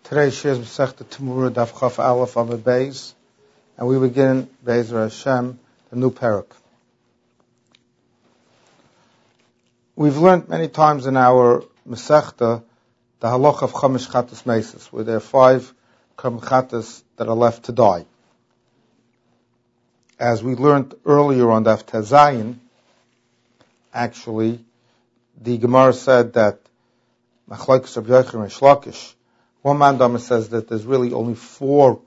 Today shares Masechta Temurah Daf Chaf Aleph on the Beis, and we begin Be'ezer Hashem, the new parak. We've learned many times in our Masechta the halach of Chamish Chatas Mesis, where there are 5 Karm Chatas that are left to die. As we learned earlier on Daf Tezayin, actually, the Gemara said that Machlokes Rabbi Yochanan and Shlokish. One Mandama says that there's really only 4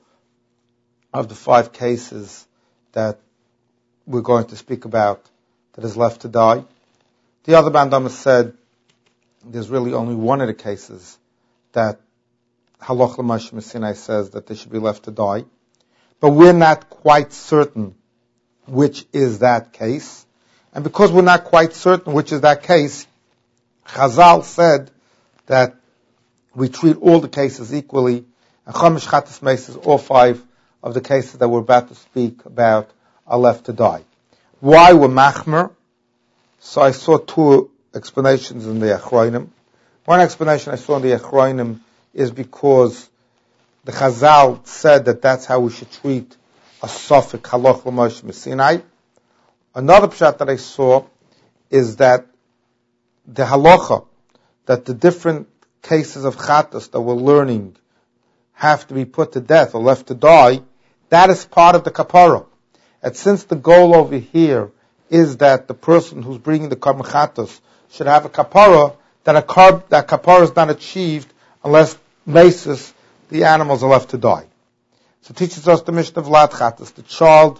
of the 5 cases that we're going to speak about that is left to die. The other Mandama said there's really only 1 of the cases that Halach L'Moshe Messinai says that they should be left to die. But we're not quite certain which is that case. And because we're not quite certain which is that case, Chazal said that we treat all the cases equally, and Chamish Chatas Mesis, all 5 of the cases that we're about to speak about, are left to die. Why were Machmer? So I saw 2 explanations in the Achronim. One explanation I saw in the Achronim is because the Chazal said that that's how we should treat a Sofik Halach L'Moshe Messinai. Another pshat that I saw is that the halacha, that the different cases of chatas that we're learning have to be put to death or left to die, that is part of the kapara. And since the goal over here is that the person who's bringing the karm chatas should have a kapara, that kapara is not achieved unless mesis, the animals are left to die. So it teaches us the mission of Vlad chatas, the child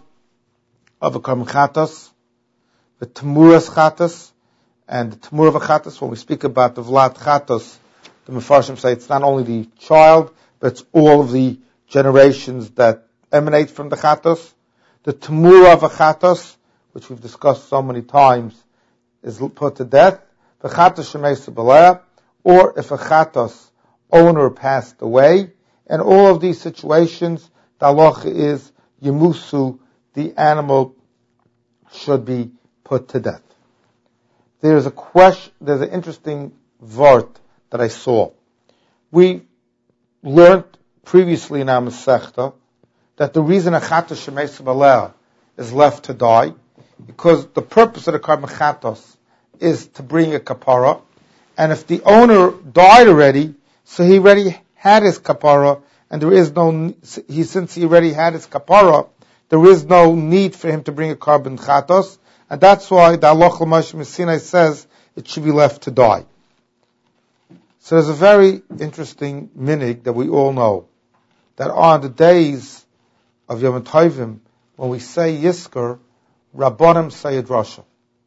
of a karm chatas, the temuras chatas, and the temur of a chatas. When we speak about the Vlad chatas, the Mefarshim say it's not only the child, but it's all of the generations that emanate from the chatos. The temura of a chatos, which we've discussed so many times, is put to death. The chatos shemeisa b'leah, or if a chatos owner passed away. And all of these situations, the halacha is yemusu, the animal should be put to death. There's an interesting vart that I saw. We learned previously in our Masechta that the reason a chatos shemeisa b'leah is left to die, because the purpose of the karm chatos is to bring a kapara, and if the owner died already, so he already had his kapara, and since he already had his kapara, there is no need for him to bring a karban chatos, and that's why the Halach L'Moshe Messinai says it should be left to die. So there's a very interesting minig that we all know, that on the days of Yom Tovim, when we say Yizkor, Rabbanim say a drasha.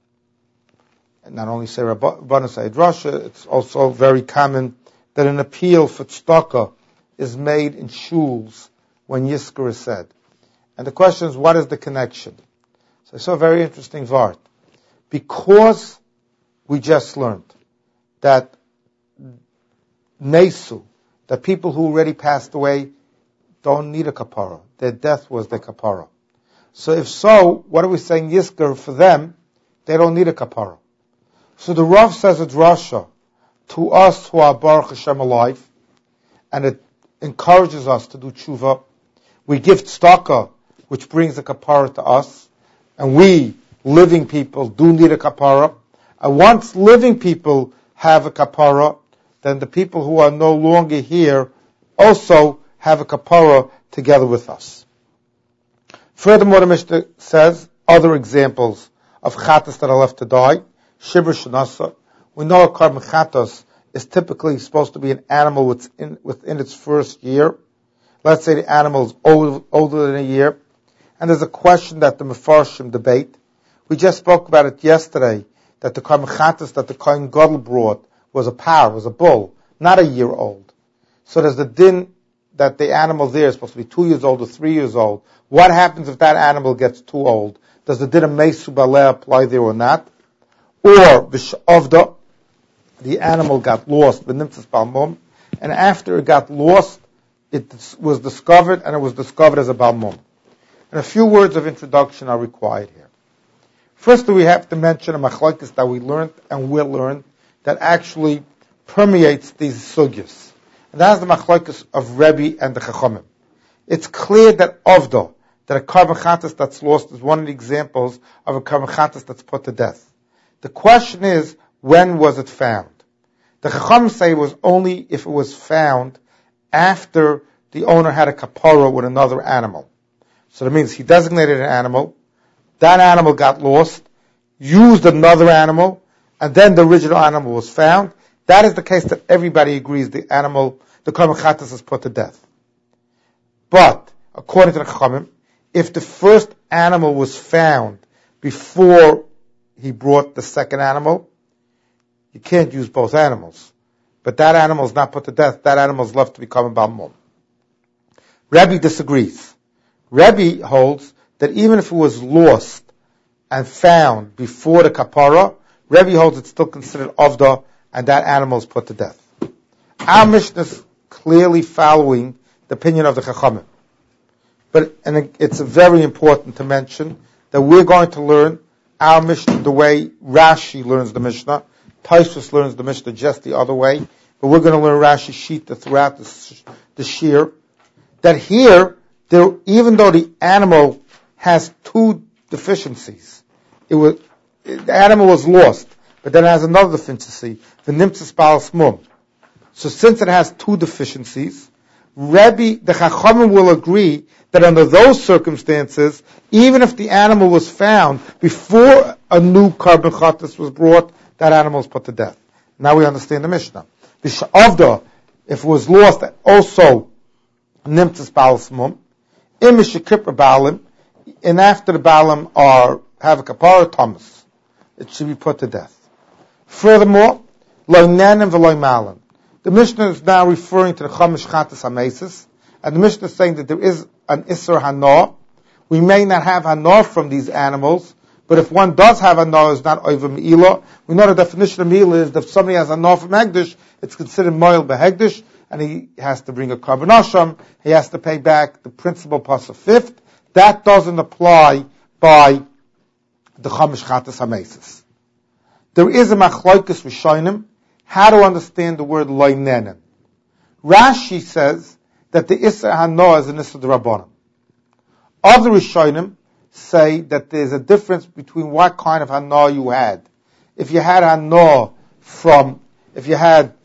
And not only say Rabbanim say a drasha, it's also very common that an appeal for tzedakah is made in shuls when Yizkor is said. And the question is, what is the connection? So I saw a very interesting vart. Because we just learned that Mesu, the people who already passed away, don't need a kapara. Their death was their kapara. So if so, what are we saying? Yizkor, for them, they don't need a kapara. So the Rav says a drasha to us who are Baruch Hashem alive, and it encourages us to do tshuva. We give tzedakah, which brings a kapara to us, and we, living people, do need a kapara. And once living people have a kapara, then the people who are no longer here also have a kapara together with us. Furthermore, the Mishnah says other examples of chatas that are left to die. Shibur shenasa. We know a karm chatas is typically supposed to be an animal within its first year. Let's say the animal is older than a year. And there's a question that the Mefarshim debate. We just spoke about it yesterday, that the karm chatas that the Kohen Gadol brought was was a bull, not a year old. So there's the din that the animal there is supposed to be 2 years old or 3 years old. What happens if that animal gets too old? Does the din of mesu b'leah apply there or not? Or v'shavda, the animal got lost, b'nimtzas balmum, and after it got lost, it was discovered, and it was discovered as a balmum. And a few words of introduction are required here. Firstly, we have to mention a machlokes that we learned and will learn that actually permeates these sugyas. And that's the machlokes of Rebbe and the Chachamim. It's clear that Avda, that a carbon chatas that's lost, is one of the examples of a carbon chatas that's put to death. The question is, when was it found? The Chachamim say it was only if it was found after the owner had a kapara with another animal. So that means he designated an animal, that animal got lost, used another animal, and then the original animal was found. That is the case that everybody agrees the carbon chatas is put to death. But, according to the Chachamim, if the first animal was found before he brought the second animal, you can't use both animals. But that animal is not put to death. That animal is left to become a Baal Mum. Rebbe disagrees. Rebbe holds that even if it was lost and found before the kapara, Rebbe holds it's still considered Avda, and that animal is put to death. Our Mishnah is clearly following the opinion of the Chachamim. And it's very important to mention that we're going to learn our Mishnah the way Rashi learns the Mishnah. Tosfos learns the Mishnah just the other way. But we're going to learn Rashi Shita throughout the Shir. That here, even though the animal has two deficiencies, the animal was lost, but then it has another deficiency, the Nimtzas Balas Mum. So since it has two deficiencies, the Chachamim will agree that under those circumstances, even if the animal was found before a new carbon chatas was brought, that animal is put to death. Now we understand the Mishnah. The Sha'avda, if it was lost, also Nimtzas Balas Mum. Imish Kippur Baalim, and after the Baalim have a kapara Thomas, it should be put to death. Furthermore, Lo Nanim V'Lo Malim. The Mishnah is now referring to the Chamish Chatas HaMesis, and the Mishnah is saying that there is an Isser Hanor. We may not have Hanor from these animals, but if one does have Hanor, it's not Oiva Me'ilah. We know the definition of Me'ilah is that if somebody has Hanor from Hegdish, it's considered Moil Behegdish, and he has to bring a Karban Asham, he has to pay back the principal plus a fifth. That doesn't apply by the Chamish Chatas HaMesis. There is a Machlokes Rishonim, how to understand the word loinenim. Rashi says that the Isser Hanor is an Isser D'Rabbanan. Other Rishonim say that there's a difference between what kind of Hanor you had. If you had Hanor if you ate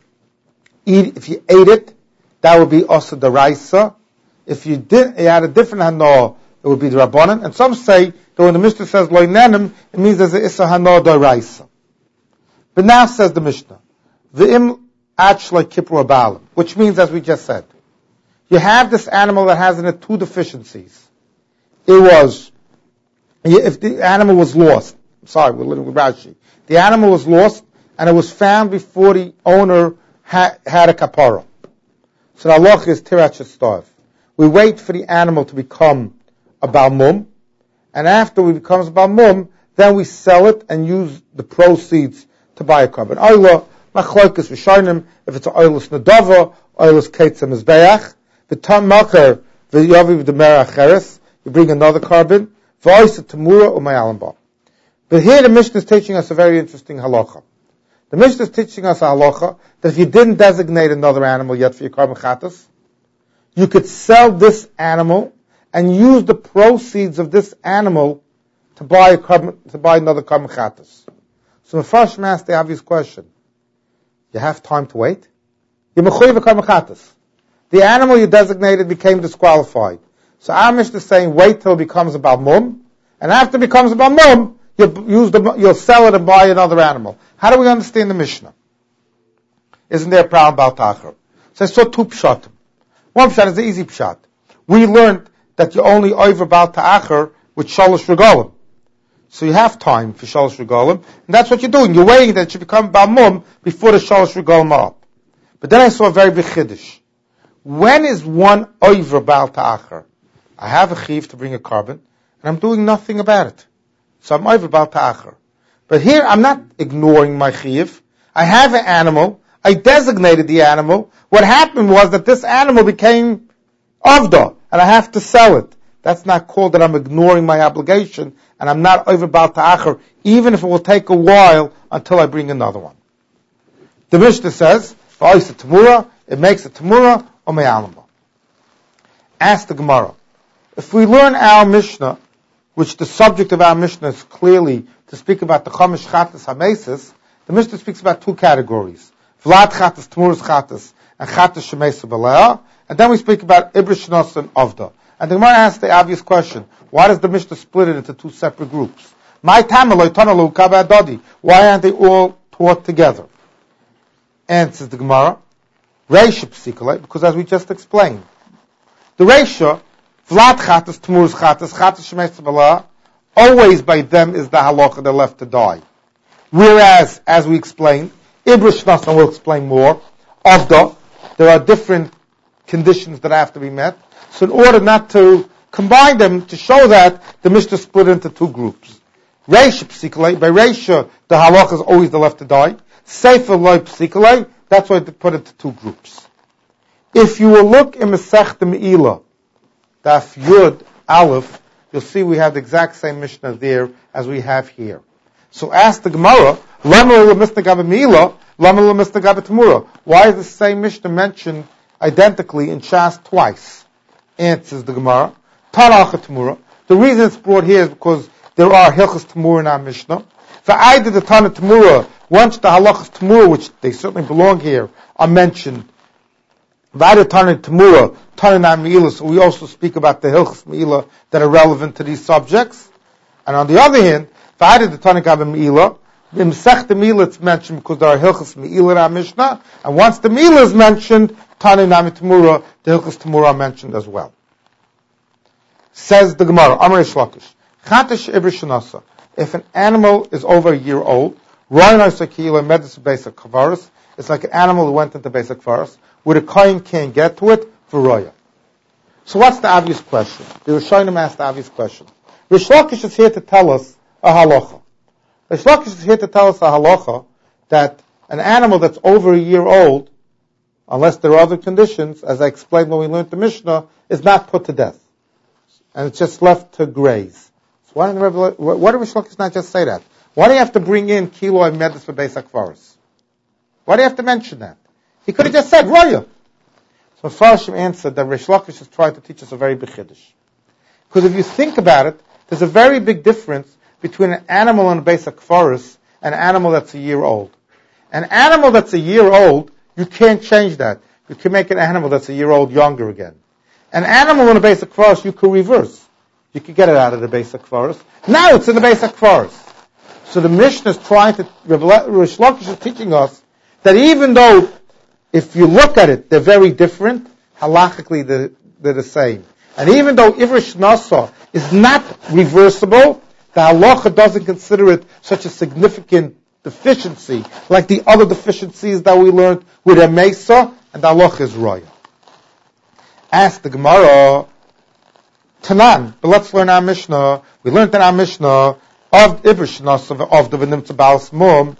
it, that would be Osir D'Raisa. If you had a different Hanor, it would be D'Rabbanan. And some say that when the Mishnah says loinenim, it means there's an Isser Hanor D'Raisa. But now says the Mishnah, V'im Achlei Kippur Baalim, which means, as we just said, you have this animal that has in it two deficiencies. If the animal was lost, we're living with Rashi. The animal was lost, and it was found before the owner had a kapara. So the halach is Tirat Shestav. We wait for the animal to become a Baal Mum, and after it becomes a Baal Mum, then we sell it and use the proceeds to buy a carbon. Oila, Machlokes Rishonim, if it's an Oilus Nadava, Oilus Ketzah Mizbeach, the Tam Makar, the Yaviv Demera Cheres, you bring another carbon, V'oisa Tamura Umayalamba. But here the Mishnah is teaching us a very interesting halacha. The Mishnah is teaching us a halacha that if you didn't designate another animal yet for your carbon chatas, you could sell this animal and use the proceeds of this animal to buy another carbon chatas. So Mepharshim asked the obvious question. You have time to wait? You're mechuyev carbon chatas. The animal you designated became disqualified. So our Mishnah is saying wait till it becomes a Baal Mum, and after it becomes a Baal Mum, you'll sell it and buy another animal. How do we understand the Mishnah? Isn't there a problem about Ta'achar? So I saw two pshatim. One pshat is the easy pshat. We learned that you only over Baal Ta'achar with Shalosh Regalim. So you have time for Shalosh Regalim, and that's what you're doing. You're waiting that it should become Baal Mum before the Shalosh Regalim are up. But then I saw a very big chiddush. When is one over Baal Ta'achar? I have a chiv to bring a carbon, and I'm doing nothing about it. So I'm over Baal Ta'achar. But here I'm not ignoring my chiv. I have an animal. I designated the animal. What happened was that this animal became Avda, and I have to sell it. That's not called that I'm ignoring my obligation, and I'm not over Baal Ta'achar, even if it will take a while until I bring another one. The Mishnah says, if it makes it Tamura or Me'alama. Ask the Gemara. If we learn our Mishnah, which the subject of our Mishnah is clearly to speak about the Chomish Chatas HaMesis, the Mishnah speaks about two categories. Vlad Chatas, Tamuras Chatas, and Chatas Shemesa B'Leah. And then we speak about Ibrish Shnos and Avda. And the Gemara asks the obvious question, why does the Mishnah split it into two separate groups? Why aren't they all taught together? Answers the Gemara, Reisha Psikale, because as we just explained, the Reisha, Vlad Chatas, Tamuras Chatas, Chatas Shemesa B'Leah, always by them is the halacha they're left to die. Whereas, as we explained, Ibrish Shnos, and we'll explain more, Avda, there are different conditions that have to be met. So in order not to combine them, to show that, the Mishnah split into two groups. Reisha Psikale, by Reisha, the halacha is always the left to die. Sefer Loi Psikale, that's why they put it into two groups. If you will look in Masechta Me'ilah, Daf Yud Aleph, you'll see we have the exact same Mishnah there as we have here. So ask the Gemara, Lama L'Mistagaba Me'ilah, Lama L'Mistagaba Tamura. Why is the same Mishnah mentioned identically in Shas twice? Answers the Gemara, Tanacha Tamura. The reason it's brought here is because there are Hilchas Tamura in our Mishnah. For either the Tana Tamura, once the Halachas Tamura, which they certainly belong here, are mentioned, Vada Tana Tamura, Tana Me'ilah, so we also speak about the Hilchas Me'ilah that are relevant to these subjects. And on the other hand, Vada the Tana Gaba Me'ilah, in Masechta Me'ilah it's mentioned because there are Hilchas Me'ilah in our Mishnah, and once the Me'ilah is mentioned, Tana Nami Tamura, the Hilchas Tamura are mentioned as well. Says the Gemara, Amar Shlakish, Chatash Ibrish Shanasa, if an animal is over a year old, it's like an animal who went into basic forest, where the kohen can't get to it for roya. So what's the obvious question? The Rishonim asked the obvious question. Rish Lakish is here to tell us a halacha. Rish Lakish is here to tell us a halacha that an animal that's over a year old, unless there are other conditions, as I explained when we learned the Mishnah, is not put to death. And it's just left to graze. So why did Rish Lakish not just say that? Why do you have to bring in kilo of medis for basic forest? Why do you have to mention that? He could have just said roya. So Farshim answered that Rish Lakish is trying to teach us a very big chiddush. Because if you think about it, there's a very big difference between an animal in a basic forest and an animal that's a year old. An animal that's a year old, you can't change that. You can make an animal that's a year old younger again. An animal in a basic forest, you could reverse. You could get it out of the basic forest. Now it's in the basic forest. So the Mishnah is trying to, Rish Lakish is teaching us that even though, if you look at it, they're very different, halachically they're the same. And even though Ivrish Nasa is not reversible, the halacha doesn't consider it such a significant deficiency, like the other deficiencies that we learned with a Mesa, and the halacha is Roya. Ask the Gemara, Tanan, but let's learn our Mishnah. We learned in our Mishnah of Ivrish Nasa of the V'nimtza Balas Mum,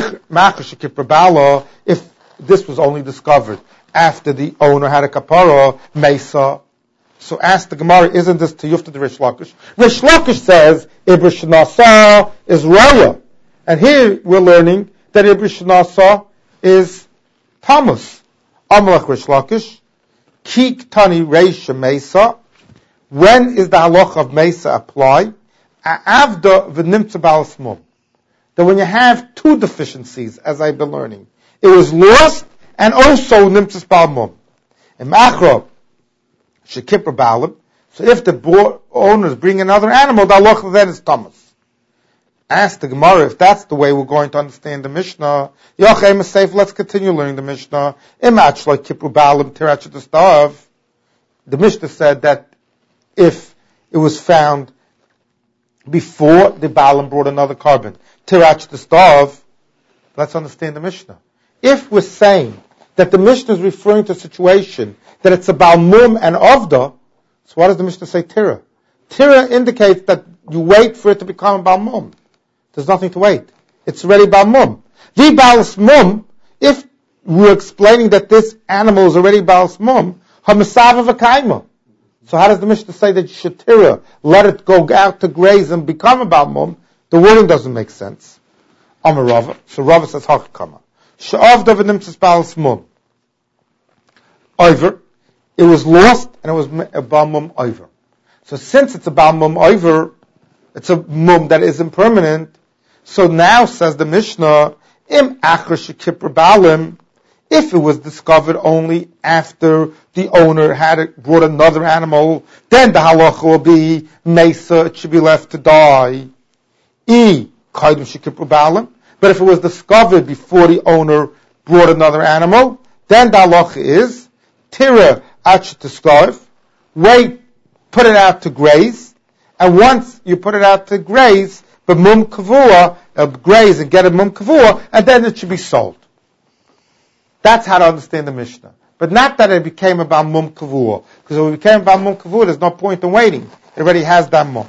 if this was only discovered after the owner had a kapara, Mesa. So ask the Gemara, isn't this Tiyufta to Rish Lakish? Rish Lakish says, Ibrish Nasa is Raya. And here we're learning that Ibrish Nasa is Tamus. Amalach Rish Lakish, Kik Tani Reisha Mesa. When is the halacha of Mesa apply? Avda V'nimtza Balas Mum. That when you have two deficiencies, as I've been learning, it was lost and also nimtzas bal mum. In machro, shekipper balim. So if the owners bring another animal, the halacha then is Thomas. Ask the Gemara if that's the way we're going to understand the Mishnah. Yochem is safe. Let's continue learning the Mishnah. Imach like kipper balim tirach the stav. The Mishnah said that if it was found before the balim brought another carbon, tirach the stav. Let's understand the Mishnah. If we're saying that the Mishnah is referring to a situation that it's a Balmum and Avda, so what does the Mishnah say, Tira? Tira indicates that you wait for it to become a Balmum. There's nothing to wait. It's already Balmum. The Balas Mum, if we're explaining that this animal is already Balas Mum, Hamisava V'kaima. So how does the Mishnah say that you should Tira, let it go out to graze and become a Balmum? The wording doesn't make sense. Amar Rava. So Rava says Hakakama. Sha'avda v'nimtzas balas mum. over. It was lost, and it was a Baal Mum over. So since it's a Baal Mum over, it's a mum that is impermanent. So now, says the Mishnah, Im Acher Shekipper Balim, if it was discovered only after the owner had brought another animal, then the halacha will be Mesa, it should be left to die. Kaidim Shekipper Balim. But if it was discovered before the owner brought another animal, then the halacha is Tira Acheteskarv, wait, put it out to graze, and once you put it out to graze, but mum kavua, graze and get a mum kavua, and then it should be sold. That's how to understand the Mishnah. But not that it became about mum kavua, because if it became about mum kavua, there's no point in waiting. It already has that mum.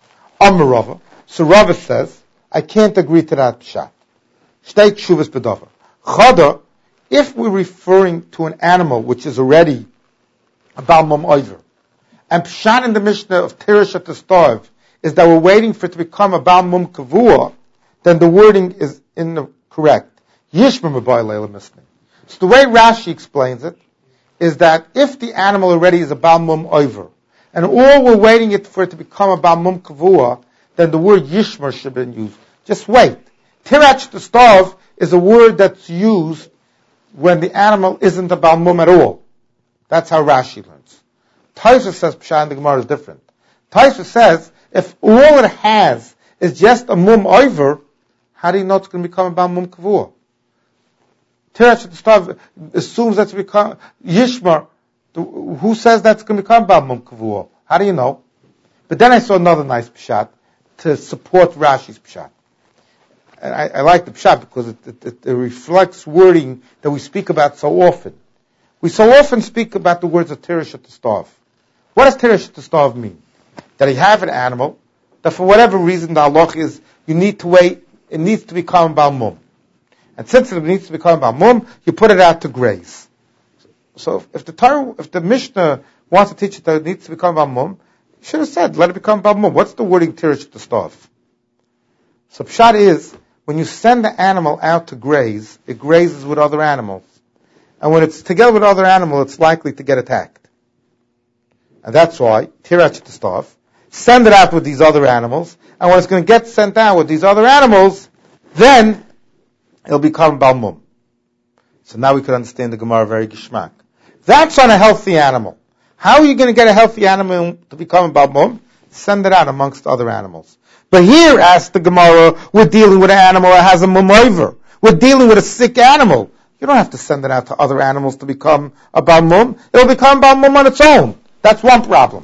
Rava. So Rava says, I can't agree to that pshat. Shtei tshuvas bedover. Chada, if we're referring to an animal which is already about mum oiver, and pshat in the Mishnah of Tirish at the starve is that we're waiting for it to become a Baal Mum Kavua, then the wording is incorrect. Yishma Mabai Leila Mishnah. So the way Rashi explains it is that if the animal already is a Baal Mum Oiver, and all we're waiting for it to become a Baal Mum Kavua, then the word Yishma should have been used. Just wait. Tirach to starve is a word that's used when the animal isn't a Baal Mum at all. That's how Rashi learns. Taisa says Pshat in the Gemara is different. Taisa says, if all it has is just a mum oiver, how do you know it's going to become a Baal Mum Kavua? Tirach at the start assumes that's become Yishmar. Who says that's going to become Baal Mum Kavua? How do you know? But then I saw another nice pshat to support Rashi's pshat. And I like the pshat because it reflects wording that we speak about so often. We so often speak about the words of Tirish at the starve. What does Tirish at the starve mean? That you have an animal, that for whatever reason the halach is, you need to wait, it needs to become Baal Mum. And since it needs to become Baal Mum, you put it out to graze. So if the Mishnah wants to teach it that it needs to become Baal Mum, you should have said, let it become Baal Mum. What's the wording Tirish at the starve? So pshat is, when you send the animal out to graze, it grazes with other animals. And when it's together with other animals, it's likely to get attacked. And that's why, Tirach to starve, send it out with these other animals, and when it's going to get sent out with these other animals, then it'll become Baal Mum. So now we can understand the Gemara very geschmack. That's on a healthy animal. How are you going to get a healthy animal to become a Baal Mum? Send it out amongst other animals. But here, asks the Gemara, we're dealing with an animal that has a mum over. We're dealing with a sick animal. You don't have to send it out to other animals to become a Baal Mum. It'll become Baal Mum on its own. That's one problem.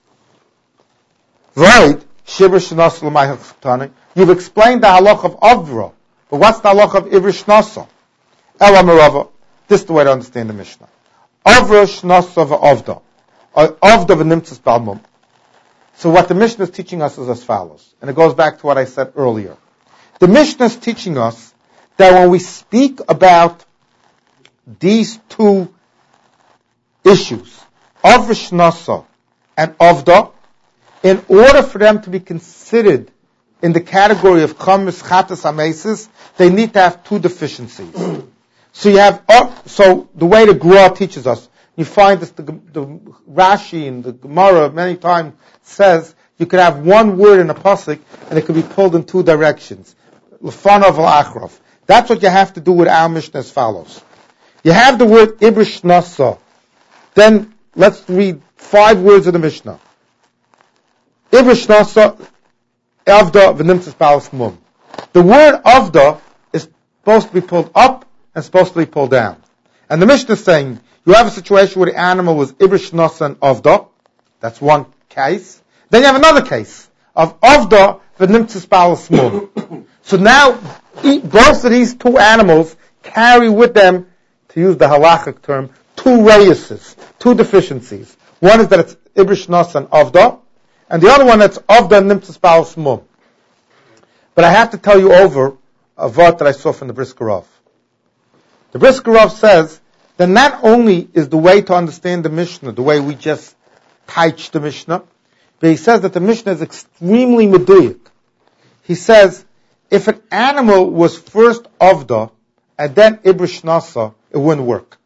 Right? You've explained the halach of Avra. But what's the halach of Ivr Shnasa? Ela Merava. This is the way to understand the Mishnah. Avra Shnasa v'Avda. Avda v'Nimtzas Baal Mum. So what the Mishnah is teaching us is as follows. And it goes back to what I said earlier. The Mishnah is teaching us that when we speak about these two issues, Avra Shnasa and Avda, in order for them to be considered in the category of Chametz Chatas Amesis, they need to have two deficiencies. So you have, so the way the Gra teaches us, you find this, the Rashi and the Gemara many times says you could have one word in a pasuk and it could be pulled in two directions. Lefanav al-Achraf. That's what you have to do with our Mishnah as follows. You have the word Ibrish Nasa. Then let's read 5 words of the Mishnah. Ibrish Nasa, Avda v'Nimtzas Baal Mum. The word Avda is supposed to be pulled up and supposed to be pulled down. And the Mishnah is saying, you have a situation where the animal was Ibrish Nasa and Avda. That's one case. Then you have another case of Avda v'Nimtzas Baal Mum. So now, both of these two animals carry with them, to use the halachic term, two reyuses, two deficiencies. One is that it's Ibrish Nasa and Avda, and the other one that's Avda and Nimtzas Baal Mum. But I have to tell you over a vart that I saw from the Brisker Rav. The Brisker Rav says that not only is the way to understand the Mishnah the way we just teach the Mishnah, but he says that the Mishnah is extremely meduyik. He says, if an animal was first Avda and then Ibrish Nasa, it wouldn't work.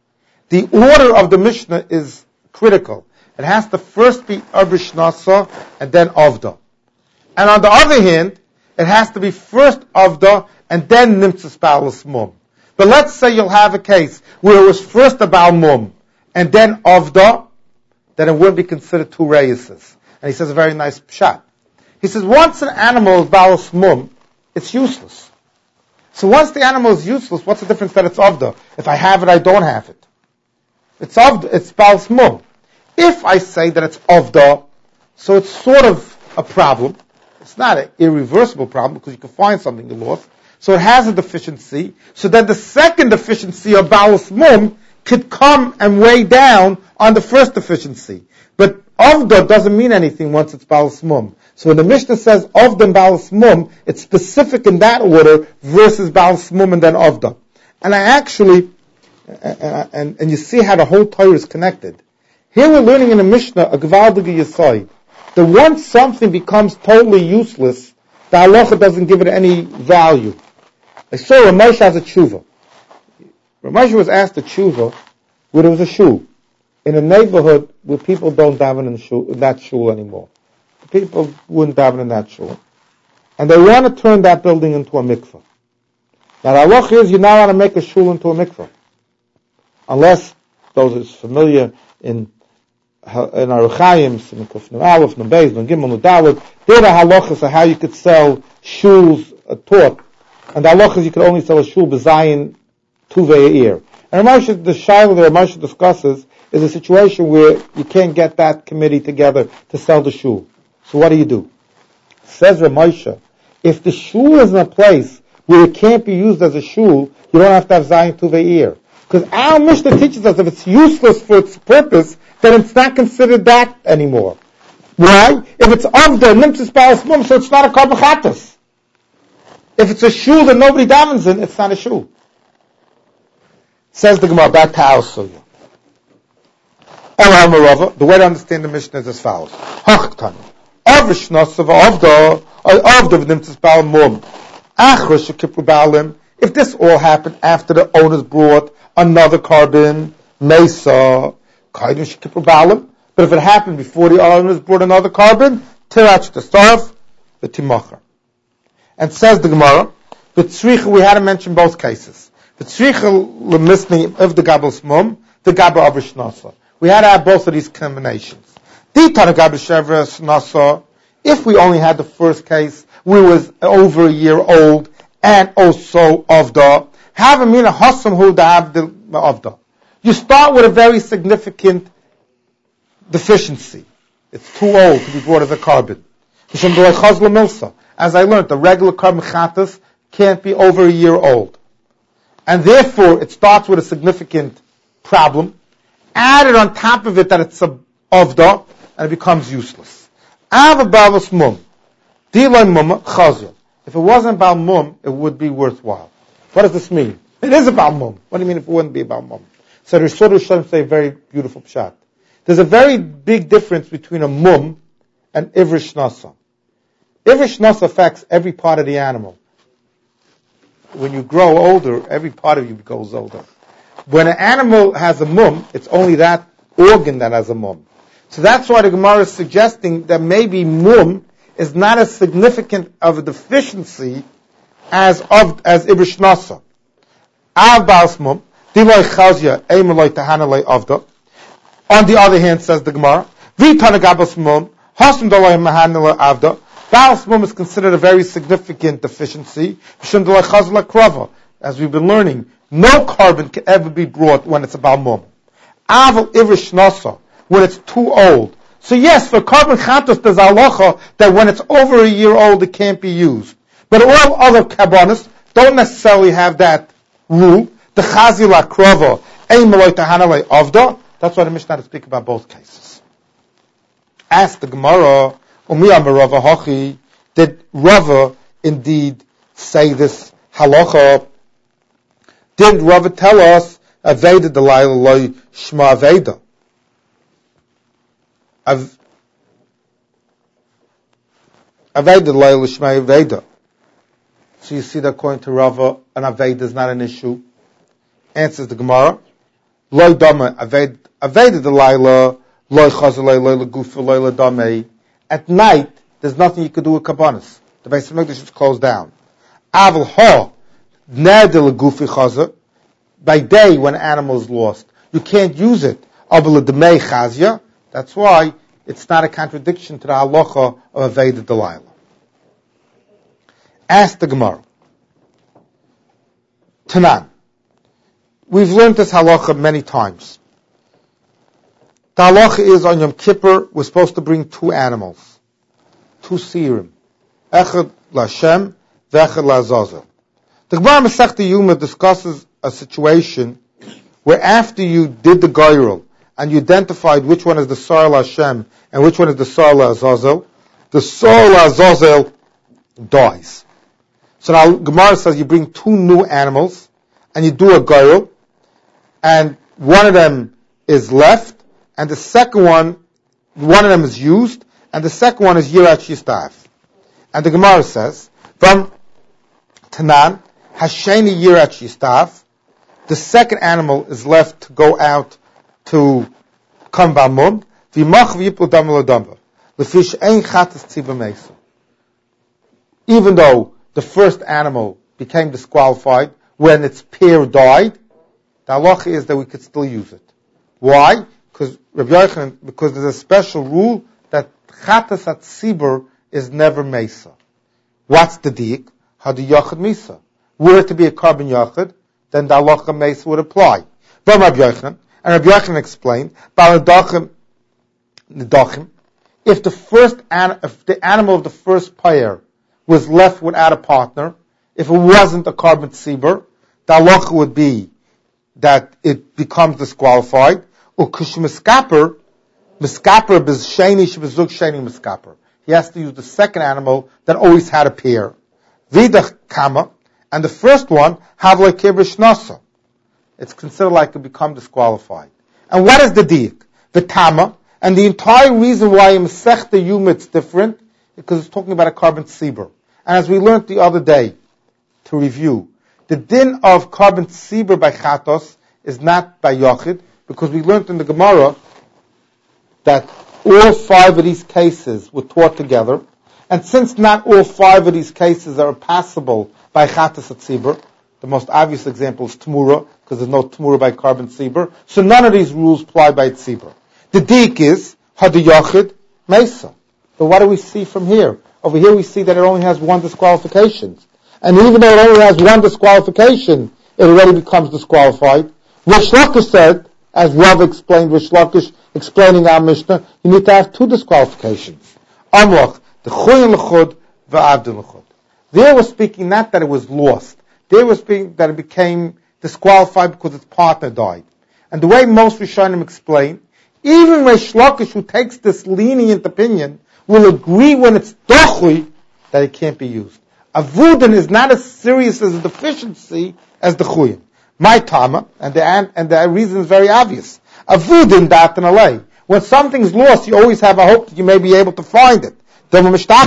The order of the Mishnah is critical. It has to first be Abrish Nasa and then Avda. And on the other hand, it has to be first Avda and then Nimtzas Balas Mum. But let's say you'll have a case where it was first a Baal Mum and then Avda, then it wouldn't be considered two Reises. And he says a very nice pshat. He says once an animal is Balas Mum, it's useless. So once the animal is useless, what's the difference that it's Avda? If I have it, I don't have it. It's Avda, it's Balas Mum. If I say that it's Avda, so it's sort of a problem. It's not an irreversible problem because you can find something you lost. So it has a deficiency. So then the second deficiency of Balas Mum could come and weigh down on the first deficiency. But Avda doesn't mean anything once it's Balas Mum. So when the Mishnah says Avda and Balas Mum, it's specific in that order versus Balas Mum and then Avda. And I actually, and you see how the whole Torah is connected. Here we're learning in the Mishnah a Gvaldige Yesod. That once something becomes totally useless, the halacha doesn't give it any value. I saw Ramesh has a tshuva. Ramesh was asked a tshuva where there was a shul in a neighborhood where people don't daven in that shul anymore. The people wouldn't daven in that shul. And they want to turn that building into a mikveh. Now the halacha is you're not allowed to make a shul into a mikveh. Unless those is familiar in Aruchayim, in Kufnum Aleph, Num Beis, Num Gimel, Num Dalet, there the halachas are how you could sell shuls taught. And the halachas you could only sell a shul b'zayin tuvei a year. And the shayla that Ramesh discusses is a situation where you can't get that committee together to sell the shul. So what do? Says Ramesh, if the shul is in a place where it can't be used as a shul, you don't have to have zayin tuvei a year. Because our Mishnah teaches us if it's useless for its purpose, then it's not considered that anymore. Why? If it's Avda, Nimtzas Balas Mum, so it's not a Korban Chatas. If it's a shul that nobody davens in, it's not a shul. Says the Gemara, back to our Suya. The way to understand the Mishnah is as follows. Hachtan. Avish Nasav Avda, Avda Nimtzas Balas Mum. Achrosh Kipru Balim. If this all happened after the owners brought another carbon, Mesa, Kaidish Kippur Balam. But if it happened before the owners brought another carbon, Tirach the Starf, the Timacher. And says the Gemara, the Tzricha, we had to mention both cases. The Tzricha Lemisni of the Gabel Mum, the Gabel Abrish Nasa. We had to have both of these combinations. Ditan Gabel Shevras Nasa, if we only had the first case, we was over a year old, and also Avda, have a mina hasam hu da the Avda. You start with a very significant deficiency. It's too old to be brought as a carbon. As I learned, the regular carbon chatas can't be over a year old. And therefore, it starts with a significant problem. Added on top of it that it's a Avda, and it becomes useless. Av a Balas Mum. Dilay Mum Chazil. If it wasn't Baal Mum, it would be worthwhile. What does this mean? It is a Baal Mum. What do you mean if it wouldn't be a Baal Mum? So the Rishon Hashem say a very beautiful pshat. There's a very big difference between a Mum and Ivrish Nasa. Ivrish Nasa affects every part of the animal. When you grow older, every part of you goes older. When an animal has a Mum, it's only that organ that has a Mum. So that's why the Gemara is suggesting that maybe Mum is not as significant of a deficiency as Ivrish Nasa. Av Balas Mum, Dilay Chazia, Eimeloi Tahanalei Avda. On the other hand, says the Gemara, Vitana Gabas Mum, Hasam Dolai Mahanalei Avda. Balas Mum is considered a very significant deficiency. Shum Dolai Chazla Krava. As we've been learning, no carbon can ever be brought when it's a Baal Mum. Aval Ivrish Nasa, when it's too old. So yes, for carbon chatos, there's halacha that when it's over a year old, it can't be used. But all other kabbanis don't necessarily have that rule. The chazila krova, eimeloi tahanalei avda. That's why the Mishnah speaks about both cases. Ask the Gemara, umiyam Rava hachi, did Rava indeed say this halacha? Did Rava tell us, aveda delayla loy shma aveda? Aveda delayla shma aveda. So you see that according to Rava, an aveda is not an issue. Answers the Gemara, loy dama aved the laila, loy chazalay, loy lagufa, loy ladame. At night, there's nothing you could do with kabbanis. The Beis Hamikdash is closed down. Aval ha, ner de lagufi chaza. By day, when an animal is lost, you can't use it. Abel demei chazia. That's why it's not a contradiction to the halacha of aved the laila. Ask the Gemara. Tanan. We've learned this halacha many times. The halacha is on Yom Kippur, we're supposed to bring two animals. Two serum. Echad Lashem, Vechad Lazazel. The Gemara Masechta Yuma discusses a situation where after you did the Gairul and you identified which one is the Sar Lashem and which one is the Sar Lazazel, the Sar Lazazel dies. So now Gemara says you bring two new animals and you do a Gairul, and one of them is left, and the second one of them is used, and the second one is Yirat Shistav. And the Gemara says, from Tanan, Hasheni Yirat Shistav, the second animal is left to go out to come Bamum, V'mach v'yipul dam l'damba, l'fish ein chatas tziba meisa. Even though the first animal became disqualified when its pair died, the halacha is that we could still use it. Why? Because there's a special rule that chatas at tzibur is never mesa. What's the dik? Hadu yachid misa. Were it to be a carbon yachid, then the halacha mesa would apply. From Rabbi Yochanan, and Rabbi Yochanan explained, if the animal of the first pair was left without a partner, if it wasn't a carbon tzibur, the halacha would be that it becomes disqualified. He has to use the second animal that always had a pair. Vidach kama, and the first one, havle kibrish nasa. It's considered like it become disqualified. And what is the diak? The tama, and the entire reason why in Masechta Yuma it's different, because it's talking about a carbon tzibur. And as we learned the other day, to review, the din of carbon tzibur by chatos is not by yochid, because we learned in the Gemara that all five of these cases were taught together, and since not all five of these cases are passable by chatos at tzibur, the most obvious example is Tmura, because there's no Tmura by carbon tzibur, so none of these rules apply by tzibur. The dik is hadu yochid mesa. So what do we see from here? Over here we see that it only has one disqualification. And even though it only has one disqualification, it already becomes disqualified. Rish Lakish said, as Rav explained, Rish Lakish explaining our Mishnah, you need to have two disqualifications. Amlach, the chuyin l'chud, v'avdin l'chud. They were speaking not that it was lost. They were speaking that it became disqualified because its partner died. And the way most Rishonim explain, even Rish Lakish, who takes this lenient opinion, will agree when it's dochui that it can't be used. Avudin is not as serious as a deficiency as the chuyin. My tama, and the reason is very obvious. Avudin datan alay. When something's lost, you always have a hope that you may be able to find it. The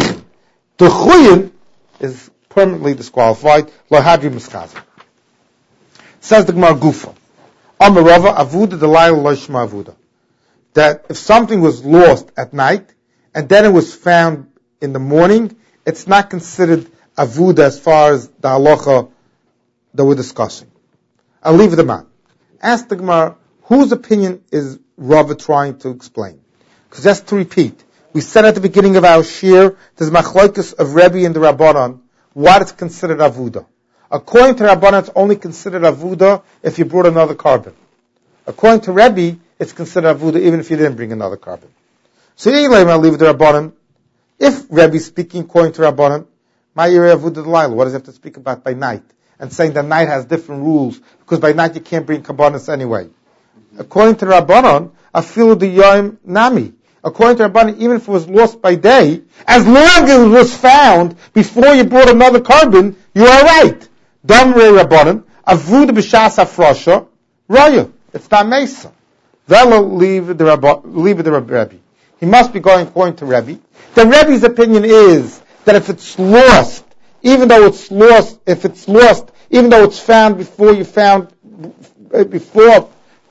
chuyin is permanently disqualified. Lo hadri miskazi. Says the Gemara Gufa. Amarava avuda delayla lo shma avuda. That if something was lost at night, and then it was found in the morning, it's not considered avuda as far as the halacha that we're discussing. I'll leave it out. Ask the Gemara, whose opinion is Rava trying to explain? Because just to repeat, we said at the beginning of our shir, there's machlokes of Rebbe and the Rabbanan, what is considered avuda. According to Rabbanan, it's only considered avuda if you brought another carbon. According to Rebbe, it's considered avuda even if you didn't bring another carbon. So I'll leave it to Rabbanan. If Rebbe is speaking according to Rabbanan, my area avuda d'layla, what does he have to speak about by night? And saying that night has different rules, because by night you can't bring kabbanis anyway. According to Rabbanan, afilu the yom nami. According to Rabbanan, even if it was lost by day, as long as it was found before you brought another carbon, you're alright. Damre Rabbanan, avuda b'shas afrasha, raya. It's not mesa. Velo leave the Rebbe. He must be going according to Rebbe. The Rebbe's opinion is that if it's lost, even though it's found before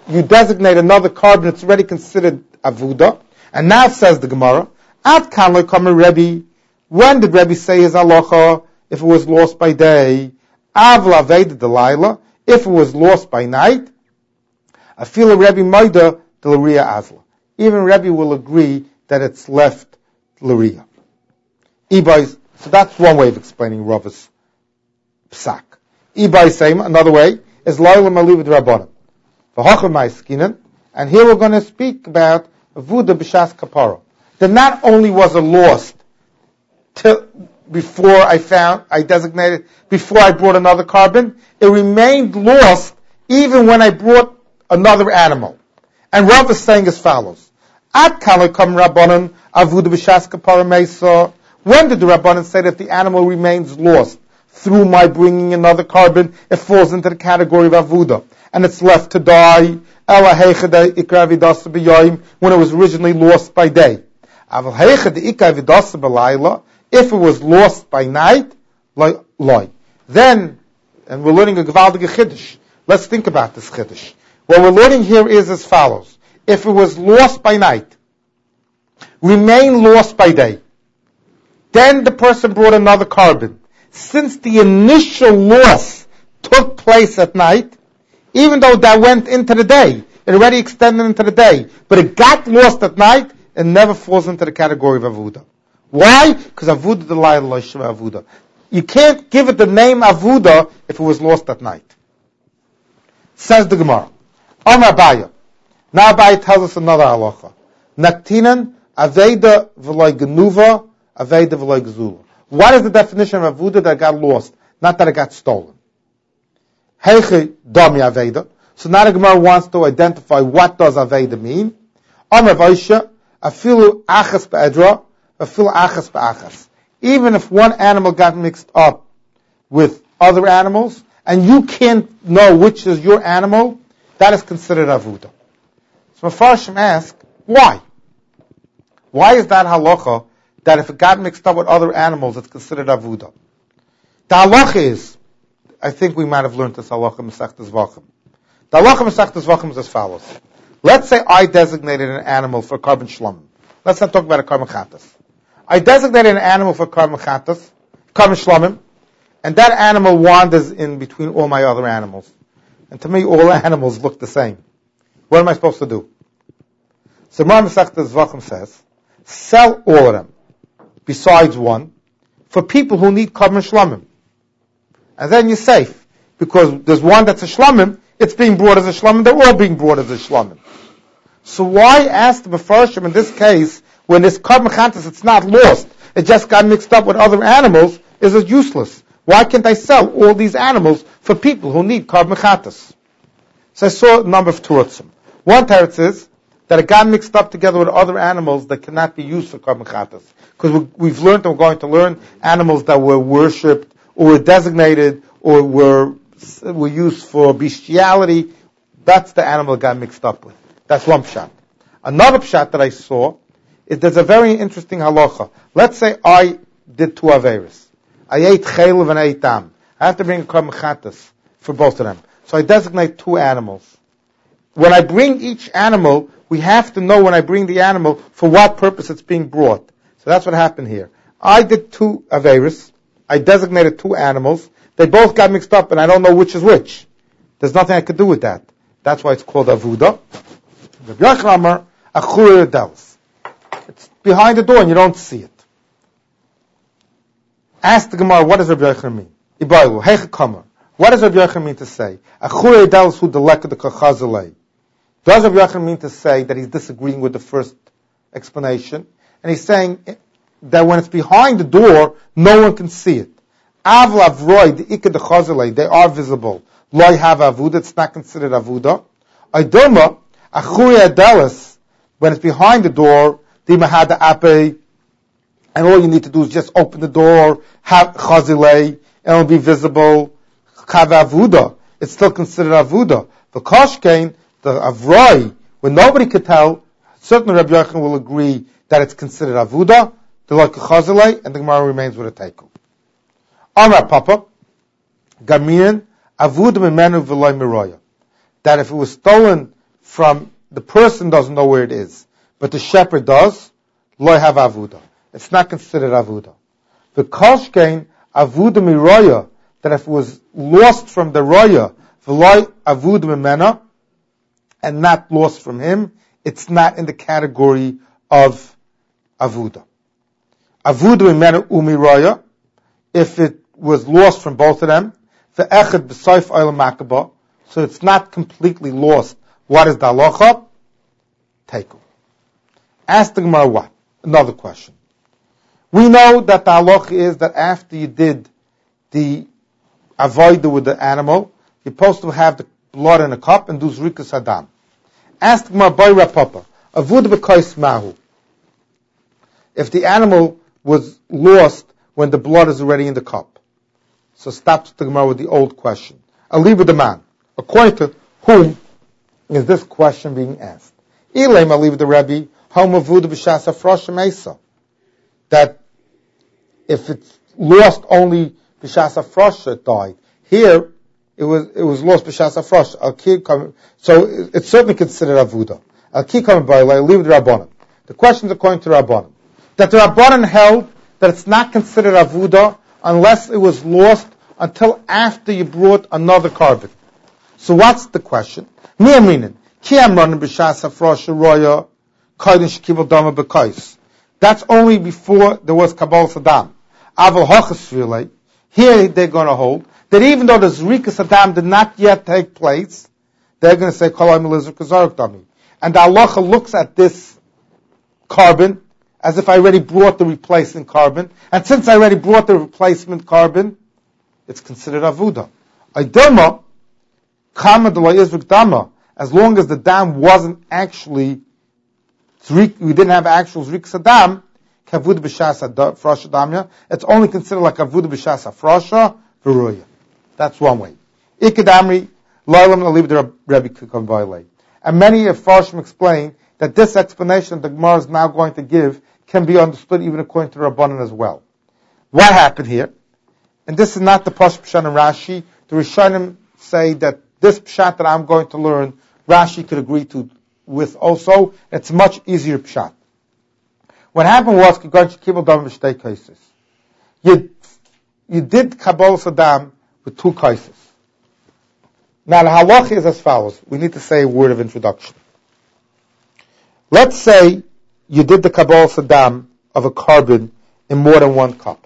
you designate another carbon, it's already considered avuda. And now says the Gemara, Ad kan lo kamer Rebbe, when did Rebbe say his halacha if it was lost by day? Avla aveda delaila, if it was lost by night. Afila Rebbe Maida Delaria Azla. Even Rebbe will agree that it's left Laria. So that's one way of explaining Rava's psak. Ibai Seima, another way, is Laila Maliv Rabbanim. V'hachar Ma'askinan, and here we're going to speak about Avuda B'Shas Kapara. That not only was it lost before I designated, before I brought another carbon, it remained lost even when I brought another animal. And Rav is saying as follows. At Kalakam Rabbanan Avuda B'Shas Kapara Mesa. When did the Rabbanan say that the animal remains lost? Through my bringing another carbon, it falls into the category of Avuda. And it's left to die. When it was originally lost by day. If it was lost by night, then, and we're learning a Gevaldige Chiddush. Let's think about this Chiddush. What we're learning here is as follows. If it was lost by night, remain lost by day, then the person brought another carbon. Since the initial loss took place at night, even though that went into the day, it already extended into the day, but it got lost at night, it never falls into the category of Avuda. Why? Because Avuda Delay Avuda. You can't give it the name Avuda if it was lost at night. Says the Gemara. Amar Abaya. Now Abaya tells us another halacha. Naktinan Aveda V'loy Genuva Aveda V'loy Gezula. What is the definition of Avuda that got lost? Not that it got stolen. Heiche Dami Aveda. So now the Gemara wants to identify what does Aveda mean. Amar Vaisha Afilu Achas Be'edra Afilu Achas Be'achas. Even if one animal got mixed up with other animals, and you can't know which is your animal, that is considered Avuda. So Mefarshim ask, why? Why is that halacha that if it got mixed up with other animals, it's considered Avuda? The halacha is, I think we might have learned this halacha Masechtas Zvachim. The halacha Masechtas Zvachim is as follows. Let's say I designated an animal for carbon shlomim. Let's not talk about a carbon chatas. I designated an animal for carbon chatas, carbon shlomim, and that animal wanders in between all my other animals. And to me, all animals look the same. What am I supposed to do? So Mar Masechtas Zvachim says, sell all of them, besides one, for people who need carbon shlomim. And then you're safe, because there's one that's a shlomim, it's being brought as a shlomim, they're all being brought as a shlomim. So why ask the Mefarshim in this case, when this carbon chatas, it's not lost, it just got mixed up with other animals, is it useless? Why can't I sell all these animals for people who need carbon chatas? So I saw a number of terutzim. One teretz is that it got mixed up together with other animals that cannot be used for carbon chatas. Because we've learned, and we're going to learn, animals that were worshipped, or were designated, or were used for bestiality. That's the animal it got mixed up with. That's one pshat. Another pshat that I saw is there's a very interesting halacha. Let's say I did two averis. I ate chaylev and I ate dam. I have to bring a carbon chatas for both of them. So I designate two animals. When I bring each animal, we have to know when I bring the animal for what purpose it's being brought. So that's what happened here. I did two averis. I designated two animals. They both got mixed up and I don't know which is which. There's nothing I could do with that. That's why it's called Avuda. It's behind the door and you don't see it. Ask the Gemara, what does Rabbi Yochanan mean? What does Rabbi Yochanan mean to say? Does Rabbi Yochanan mean to say that he's disagreeing with the first explanation? And he's saying that when it's behind the door, no one can see it. They are visible. It's not considered avuda. When it's behind the door, and all you need to do is just open the door, have chazilei, and it'll be visible. Avuda. It's still considered avuda. The koshkein, the avroi, when nobody could tell, certainly Rabbi Yochanan will agree that it's considered avuda. The like chazilei, and the Gemara remains with a teiku. Amar Papa, Gamian, avuda mimenu v'loy miroya. That if it was stolen from the person doesn't know where it is, but the shepherd does, lo have avuda. It's not considered avuda. The koshkein avuda miroya, that if it was lost from the roya, v'lo avuda mimena, and not lost from him, it's not in the category of avuda. Avuda mimena umiroya, if it was lost from both of them, ve'echad b'soif oil makaba, so it's not completely lost. What is the halacha? Teiku. Ask the Gemara what? Another question. We know that the halacha is that after you did the avodah with the animal, you're supposed to have the blood in a cup and do zrikas hadam. Ask the Gemara by Rapapa. Avodah b'kais mahu. If the animal was lost when the blood is already in the cup. So stop the Gemara with the old question. I'll leave with the man. According to whom is this question being asked? Ilaim, I'll leave with the Rebbe, that if it's lost only b'shas hafrosha, it died. Here, it was lost b'shas hafrosha. So it's certainly considered avuda. I'll leave with the Rabbanan. The question is according to Rabbanan. That the Rabbanan held that it's not considered avuda unless it was lost until after you brought another carbon. So what's the question? That's only before there was Kabbalah Saddam. Here they're going to hold that even though the Zrika Saddam did not yet take place, they're going to say, and the halacha looks at this carbon as if I already brought the replacement carbon. And since I already brought the replacement carbon, it's considered avuda. As long as the dam wasn't actually, we didn't have actual zrik sadam, kavud b'shas frasha damya, it's only considered like kavud b'shas frasha v'ruya. That's one way. Ikadamri, loylam alib the Rebbe Kukambayle. And many of Farshim explain that this explanation the Gemara is now going to give can be understood even according to Rabbanan as well. What happened here? And this is not the Pashut Pshat and Rashi. The Rishonim say that this Pshat that I'm going to learn, Rashi could agree to with also. It's much easier Pshat. What happened was, you did Kabbalah Saddam with two kaises. Now the halacha is as follows. We need to say a word of introduction. Let's say you did the Kabbalah Saddam of a carbon in more than one cup.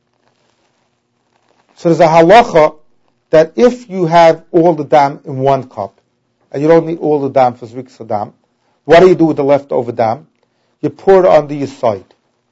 So there's a halacha that if you have all the dam in one cup, and you don't need all the dam for Zrik Saddam, what do you do with the leftover dam? You pour it on the side.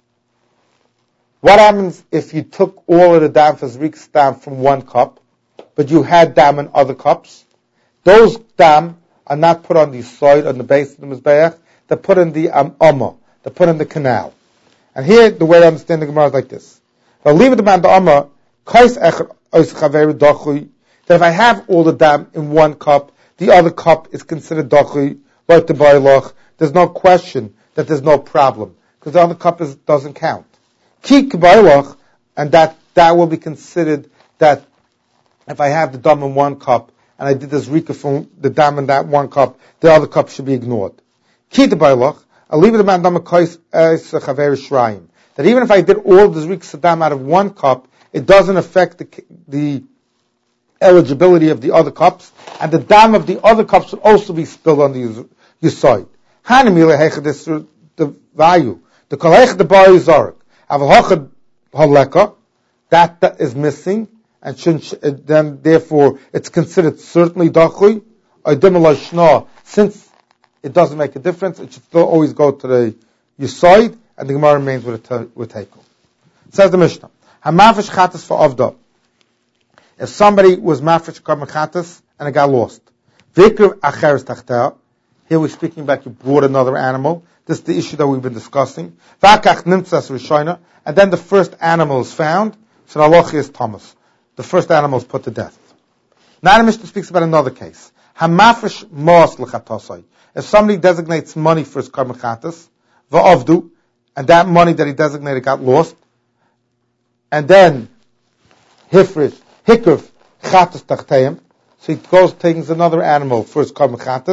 What happens if you took all of the dam for Zrik Saddam from one cup, but you had dam in other cups? Those dam are not put on the side, on the base of the Mizbeach, they're put in the Amma, they're put in the canal. And here, the way I understand the Gemara is like this. I'll leave it the man the Amma, that if I have all the dam in one cup, the other cup is considered dachui, like the bailach. There's no question that there's no problem, because the other cup doesn't count. Ki bailach, and that will be considered that if I have the dam in one cup, and I did this rika from the dam in that one cup, the other cup should be ignored. Ki bailach, I'll leave it the man dam shrayim. That even if I did all the rika sadam out of one cup, it doesn't affect the eligibility of the other cups, and the dam of the other cups would also be spilled on the side. This is the value. The kolech the bar is zarek. Avahachad haleka, that is missing, and then therefore it's considered certainly dachui. Since it doesn't make a difference, it should still always go to the side, and the Gemara remains with Heikel. Says the Mishnah. Hamafish chatas for avda. If somebody was mafish karma chatas and it got lost, vikr acheres tachta. Here we're speaking about you brought another animal. This is the issue that we've been discussing. Vakach nimtzas rishona, and then the first animal is found. So the halacha is Thomas. The first animal is put to death. Now the Mishnah speaks about another case. Hamafish mos l'chatasai. If somebody designates money for his karma chatas, va'avdu, and that money that he designated got lost, and then hikr chatas tachteim, so he goes takes another animal for his karma chatas,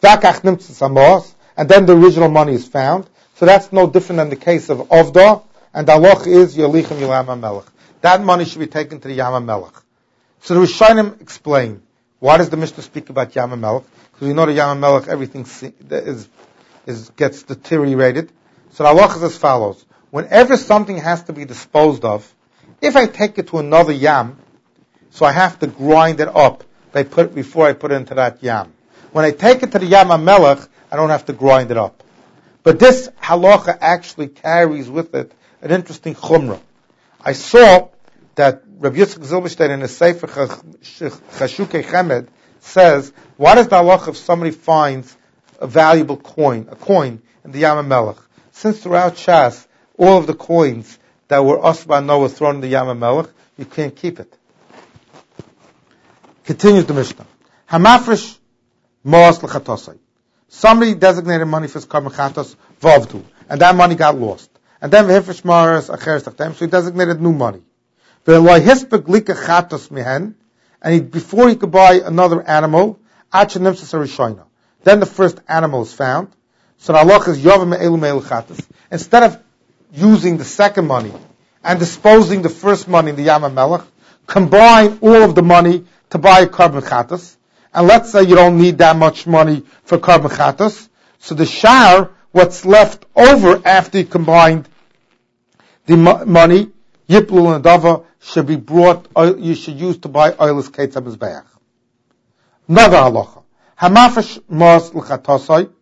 Vakach nimtzas amos, and then the original money is found. So that's no different than the case of Ovda, and the halach is Yolichem Yam HaMelech. That money should be taken to the Yam HaMelech. So the Rishonim explain, why does the Mishnah speak about Yam HaMelech? Because we know the Yam HaMelech, everything gets deteriorated. So the halach is as follows. Whenever something has to be disposed of, if I take it to another Yam, so I have to grind it up before I put it into that Yam. When I take it to the Yam HaMelech, I don't have to grind it up. But this halacha actually carries with it an interesting chumrah. I saw that Rabbi Yitzchak Zilberstein in his Sefer Chashukei Chemed says, what is the halacha if somebody finds a valuable coin, in the Yam HaMelech? Since throughout Shas, all of the coins that were Asba Noah thrown in the Yam HaMelech, you can't keep it. Continues the Mishnah. Hamafresh Moas L'chatosai. Somebody designated money for his Karban Chatos, Vavdu, and that money got lost. And then V'hifresh Maras Acheres Tachtem, so he designated new money. V'eloi Hispek Lika Chatos Mihen, and before he could buy another animal, Acha Nimsas HaRishoina. Then the first animal is found. So the halach is Yovim Me'elu Me'elu Chatos. Instead of using the second money and disposing the first money in the Yam HaMelech, combine all of the money to buy a Karban Chatos. And let's say you don't need that much money for Karban Chatos. So the shar, what's left over after you combined the money, Yiplul and Dava, should be brought, you should use to buy oilus Ketz HaMizbeach. Another halacha. Hamafresh Mos L'chatosai.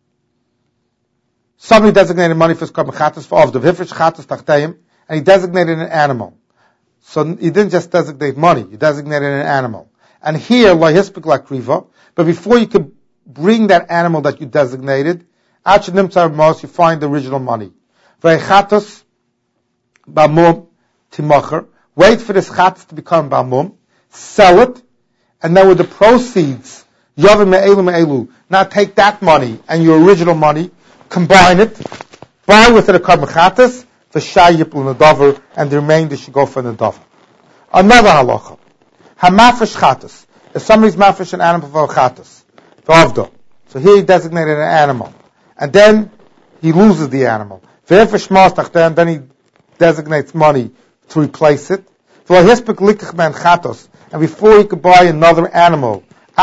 Somebody designated money for his Karban Chatos for Avdav Hifresh Chatos Tachteim, and he designated an animal. So he didn't just designate money, he designated an animal. And here, la hispik la kriva, but before you could bring that animal that you designated, Achad Nimtzar Mos, you find the original money. V'echatos ba'mum timacher, wait for this chatos to become ba'mum, sell it, and then with the proceeds, Yavim me'elu me'elu, now take that money and your original money, combine it, buy with it a Karban Chatos, v'shai yiplu nadavar, and the remainder should go for nadavar. Another halacha. Hamafresh Chatos. If somebody's mafresh an animal for Chatos, for Avdo. So here he designated an animal. And then he loses the animal. And then he designates money to replace it. And before he could buy another animal,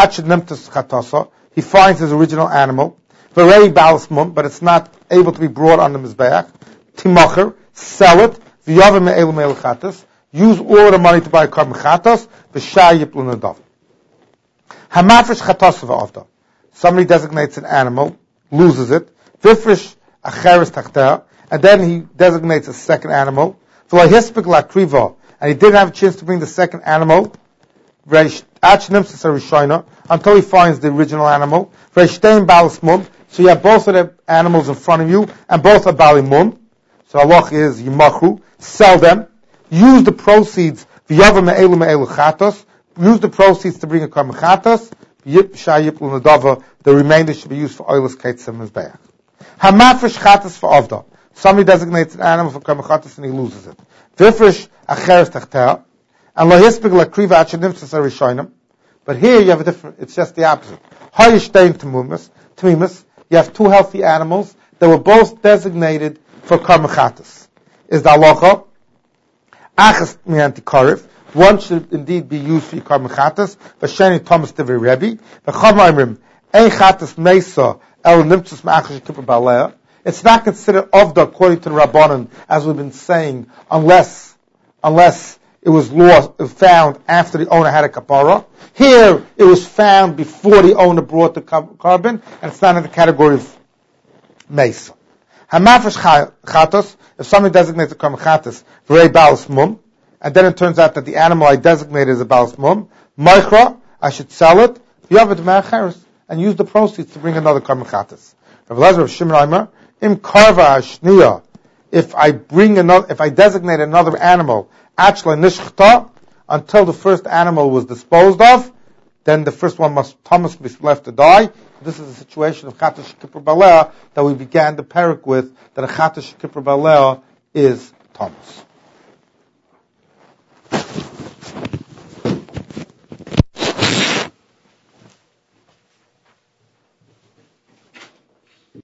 he finds his original animal. But it's not able to be brought on the Mizbeach. Timacher, sell it. Use all the money to buy Karban Chatos. V'shai yiplu nadav. Hamafresh Chatos v'avda. Somebody designates an animal, loses it. V'hifresh acheres tachtea, and then he designates a second animal. V'lo hispek la kriva, and he didn't have a chance to bring the second animal. Until he finds the original animal. So you have both of the animals in front of you, and both are bali mum. So halach is yimachu, sell them. Use the proceeds. Use the proceeds to bring a Karban Chatos. The remainder should be used for oilus Ketz HaMizbeach. Hamafresh Chatos for Avda. Somebody designates an animal for Karban Chatos and he loses it. V'hifresh acheres tachtea, and lo hispek la kriva achad nimtzas harishonim. But here you have a different. It's just the opposite. Hayishtein tamimus. You have two healthy animals that were both designated for Karban Chatos. Is the halacha? Achas mi'antikarif. One should indeed be used for Karban Chatos. V'sheni Thomas Divrei Rebbe. V'chamaimrim ein Chatos meisa el nimtzas ma'achas kippur ba'aleh. It's not considered Avda according to the Rabbanan, as we've been saying, unless it was found after the owner had a kapara. Here, it was found before the owner brought the carbon, and it's not in the category of mesa. Hamafresh Chatos, if somebody designates a Karban Chatos, v'rei balas mum, and then it turns out that the animal I designated is a balas mum, meichra, I should sell it, v'yavet me'acheres, and use the proceeds to bring another Karban Chatos. Rav Elazar of Shimon Im karva ashniya, if I designate another animal, achla nishchta, until the first animal was disposed of, then the first one must be left to die. This is a situation of Chatos Kippur Ba'aleh that we began the parak with, that a Chatos Kippur Ba'aleh is Thomas.